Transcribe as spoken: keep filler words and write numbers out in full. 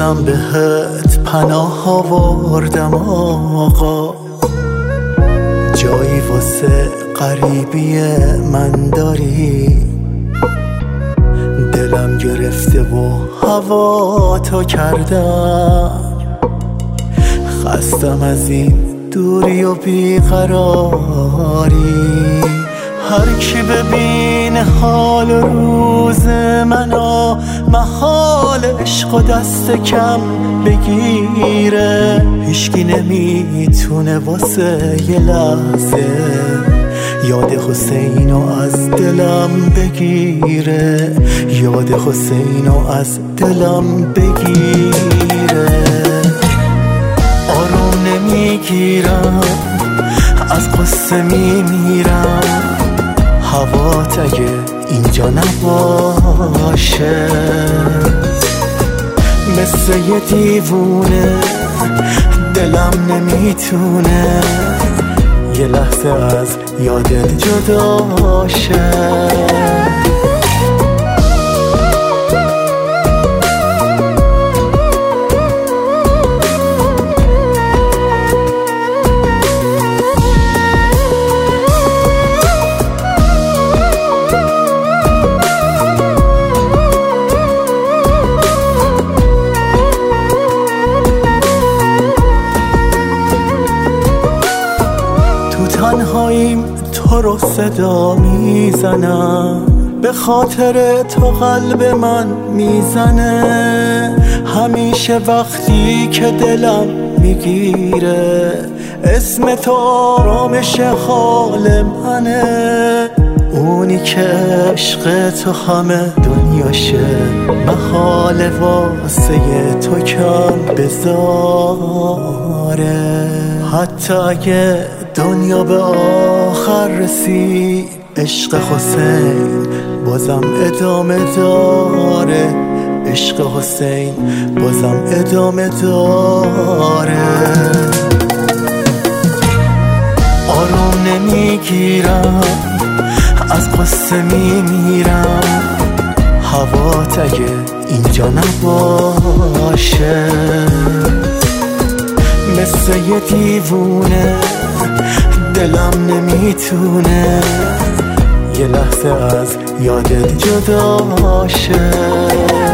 عشقم بهت پناه آوردم آقا، جایی واسه غریبی من داری، دلم گرفته و هوا تو کردم، خستم از این دوری و بیقراری. هر کی ببینه حال و روز منو، محال عشق و دست کم بگیره، هیچکی نمیتونه واسه یه لحظه یاد حسینو از دلم بگیره، یاد حسینو از دلم بگیره. آروم نمیگیرم، از قصه میمیرم، هوات اگه اینجا نباشه، مثل یه دیوونه دلم نمیتونه یه لحظه از یادت جدا شه. تنهاییم تو رو صدا میزنم، به خاطر تو قلب من میزنه، همیشه وقتی که دلم میگیره اسم تو آرامش حال منه، اونی که عشق تو همه دنیاشه، محال واسه تو کم بذاره. حتی اگه دنیا به آخر رسید، عشق حسین بازم ادامه داره، عشق حسین بازم ادامه داره. آروم نمیگیرم، از قصه میمیرم، هوات اگه اینجا نباشه، مثل یه دیوونه دلم نمیتونه یه لحظه از یادت جدا شه.